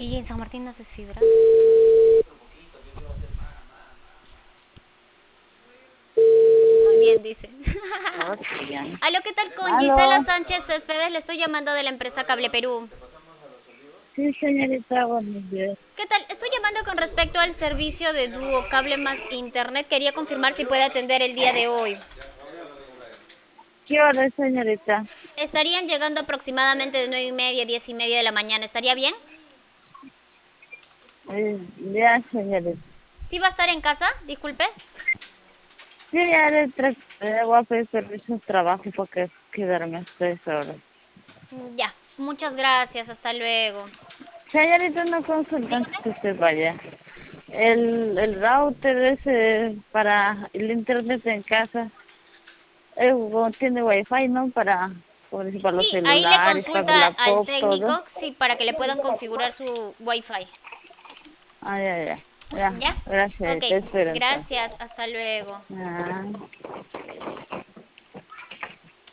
Y en San Martín no haces fibra. Muy bien, dice. Oh, sí, ya. Aló, ¿qué tal con Gisela Aló. Sánchez Céspedes? Le estoy llamando de la empresa Cable Perú. Sí, señorita, buenos días. ¿Qué tal? Estoy llamando con respecto al servicio de Dúo Cable más Internet. Quería confirmar si puede atender el día de hoy. ¿Qué hora es, señorita? Estarían llegando aproximadamente de 9:30 a 10:30 de la mañana. ¿Estaría bien? Ya, señorita. ¿Sí va a estar en casa? Disculpe. Sí, ya voy a pedir permiso de trabajo porque quedarme hasta 3 horas. Ya. Muchas gracias. Hasta luego. Señorita, no consulta antes Dígame. que usted vaya. El router ese para el internet en casa tiene wifi, ¿no? Por ejemplo, para los Sí, ahí le celulares, para consulta la al pop, todo. técnico, sí, para que le puedan configurar su Wi-Fi. Ah, ya, ya. Ya, ¿Ya? gracias. Ok, Te espero entonces. gracias. Hasta luego. Ah.